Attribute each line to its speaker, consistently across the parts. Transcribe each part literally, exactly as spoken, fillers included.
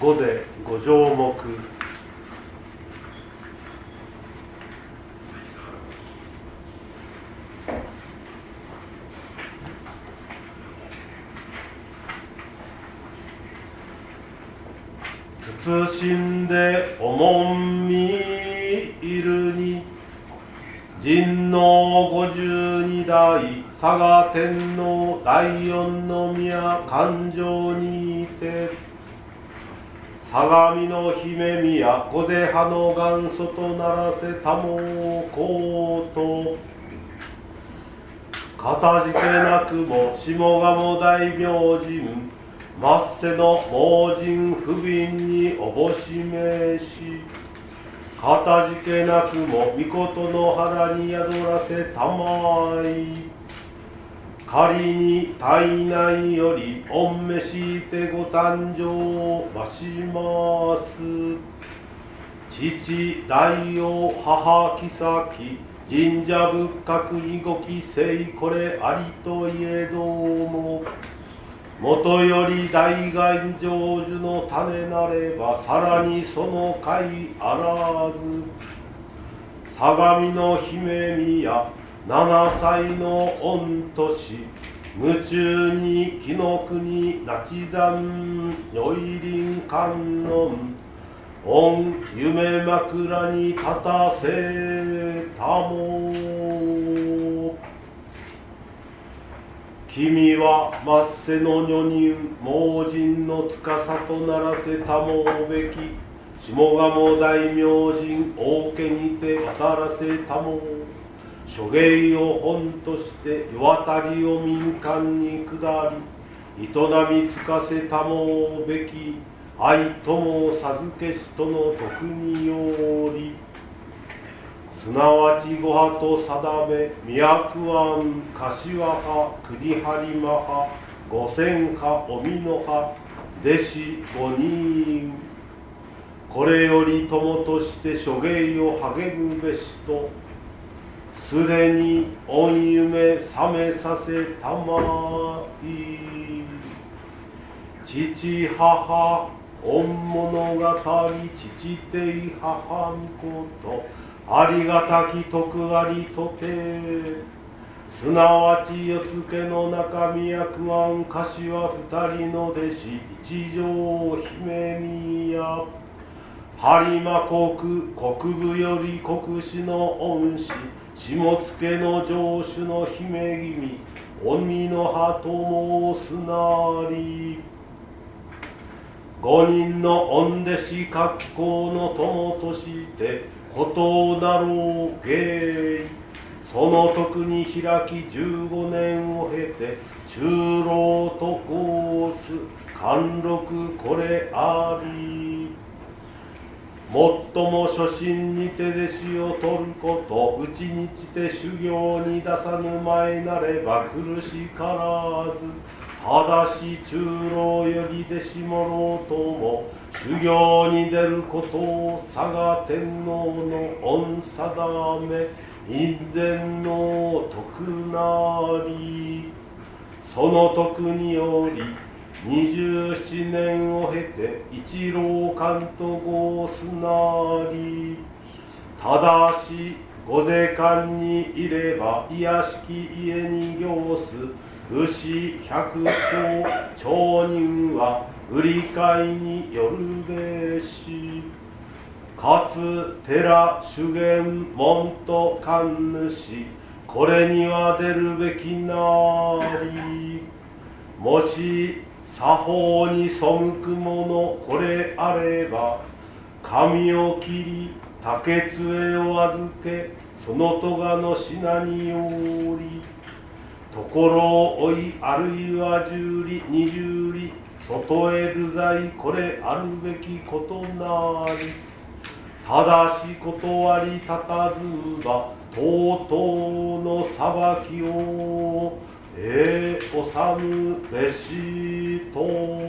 Speaker 1: 五世五条目。謹んでおもんみいるに、仁王五十二代嵯峨天皇第四宮勘定にて、相模の姫宮御前派の元祖とならせたもこうと、かたじけなくも下鴨大明神末世の盲人不憫におぼしめし、かたじけなくも御事の腹に宿らせたまい、仮に体内より御召してご誕生まします。父大王母妃神社仏閣にご帰省これありといえども、もとより大願成就の種なればさらにその甲斐あらず、相模の姫宮七歳の御年、夢中に紀の国那智山如意輪観音、御夢枕に立たせたも。君は末世の女人盲人の司とならせたもべき、下鴨大明神王家にて渡らせたも。諸芸を本として世渡りを民間に下り、営みつかせたもべき、愛とも授けしとの徳により、すなわち御派と定め、都湾、柏派、国播磨派、五千派、お美濃派、弟子五人。これより友として諸芸を励むべしと、すでに御夢覚めさせたまい。父母、御物語、父弟母御こと、ありがたき徳ありとて、すなわち世付けの中宮九庵柏二人の弟子一条姫宮、播磨国国部より国司の恩師、下野の城主の姫君、鬼の葉と申すなり。五人の御弟子格好の友として、ことなろう芸、その徳に開き十五年を経て、中老と申す貫禄これあり。もっとも初心にて弟子を取ること、うちにちて修行に出さぬ前なれば苦しからず、ただし中老より弟子もろうとも、修行に出ることを嵯峨天皇の御定め、院前の徳なり。その徳により、二十七年を経て一老官と申すなり。ただし御税関にいれば卑しき家に行す牛百姓町人は売り買いによるべし。かつ寺修験門と神主、これには出るべきなり。もし作法に背く者これあれば、髪を切り竹杖を預け、その咎の品により、ところを追いあるいは十里二十里外へ流罪これあるべきことなり。ただし断りたたずばとうとうの裁きをええ収むべしと。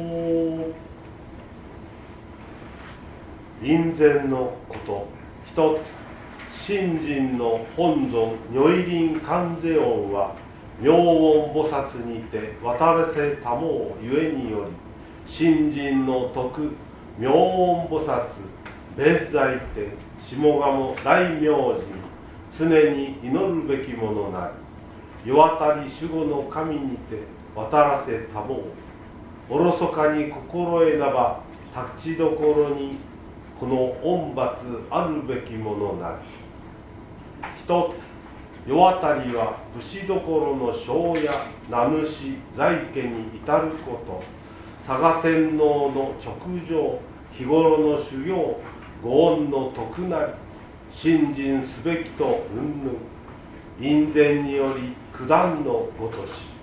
Speaker 1: 院前のこと一つ、信心の本尊如意輪観世音は妙音菩薩にて渡らせたもうゆえにより、信心の徳妙音菩薩別在天下鴨大明神常に祈るべきものなり、世渡り守護の神にて渡らせ多忙、おろそかに心得なば立ちどころにこの恩罰あるべきものなり。一つ、世渡りは武士どころの将や名主在家に至ること、嵯峨天皇の勅条日頃の修行ご恩の徳なり、信心すべきと云々、院前により九段のごとし。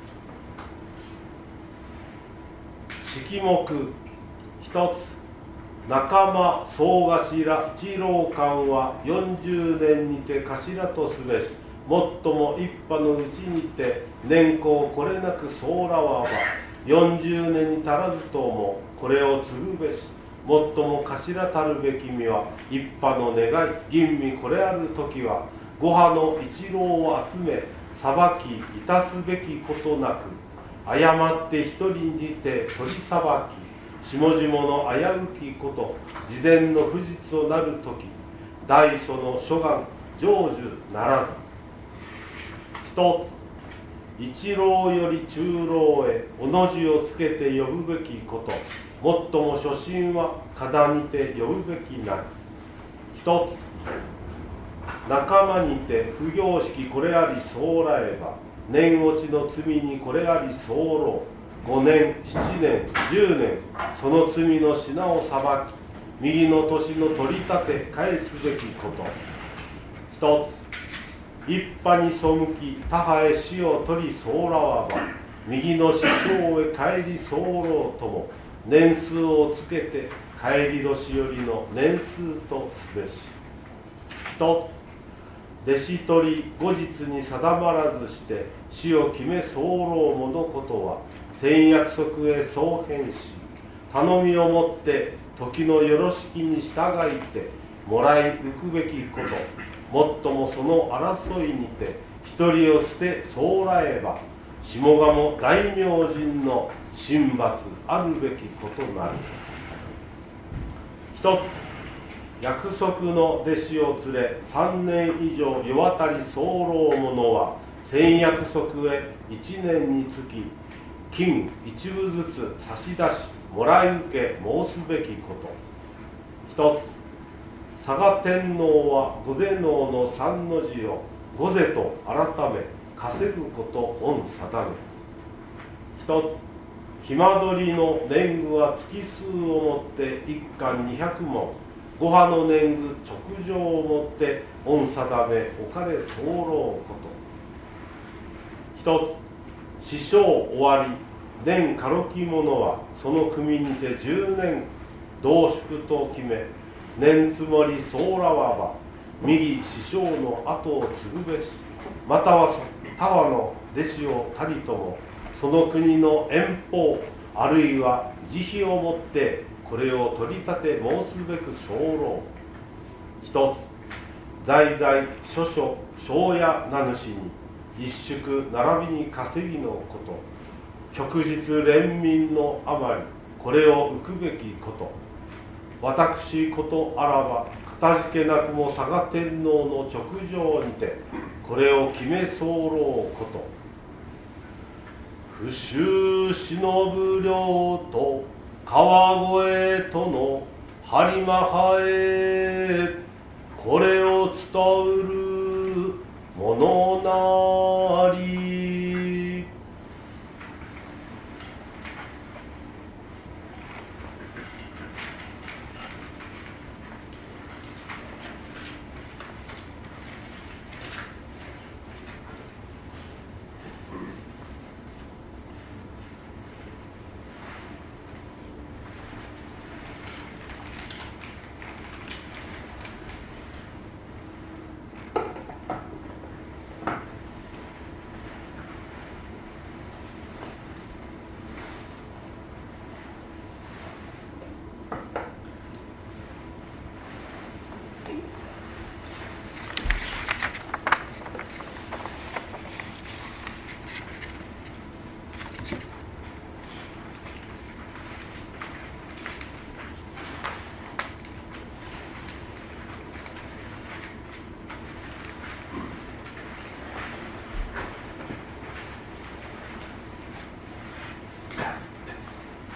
Speaker 1: 式目一つ、仲間総頭一郎官はよんじゅうねんにて頭とすべし、もっとも一派のうちにて年功これなくそうらわば、よんじゅうねんに足らずともこれを継ぐべし、もっとも頭たるべき身は一派の願い吟味これある時は、ご派の一郎を集め裁きいたすべきことなく、誤って一人にて取り裁き下々の危うきこと、事前の不実となるとき、大祖の諸願成就ならず。一つ、一郎より中郎へおの字をつけて呼ぶべきこと、もっとも初心はkadaにて呼ぶべきなり。一つ、仲間にて不行式これありそうらえば、年落ちの罪にこれあり候、ごねん、しちねん、じゅうねん、その罪の品を裁き、右の年の取り立て返すべきこと。一つ、一派に背き他派へ死を取り候らわば、右の師匠へ帰り候とも、年数をつけて帰り年よりの年数とすべし。一つ、弟子取り後日に定まらずして死を決め候ものことは、先約束へ相変し、頼みをもって時のよろしきに従いてもらい浮くべきこと、もっともその争いにて一人を捨てそうらえば、下鴨大明神の神罰あるべきことなる。一つ、約束の弟子を連れ三年以上世渡り候者は、先約束へ一年につき金一部ずつ差し出しもらい受け申すべきこと。一つ、嵯峨天皇は御前能の三の字を御世と改め稼ぐこと御定め。一つ、暇取りの年貢は月数をもって一貫二百文、五派の年貢勅条をもって御定め置かれ候こと。一つ、師匠終わり年軽き者はその組にて十年同宿と決め、年積もり候らわば、右師匠の後を継ぐべし、または他和の弟子をたりとも、その国の遠方あるいは慈悲をもってこれを取り立て申すべく候。一つ、在在諸々将や名主に一宿並びに稼ぎのこと、旭日連民のあまりこれを浮くべきこと、私ことあらばかたじけなくも嵯峨天皇の勅条にてこれを決め候こと。不習忍ぶ領と川越との播磨派へこれを伝うるものなり。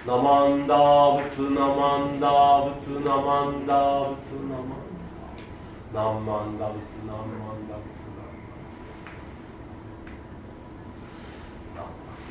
Speaker 1: ナマンダーブツナマンダーブツナマンダーブツナマンダーナマンダーブツナマンダーブツ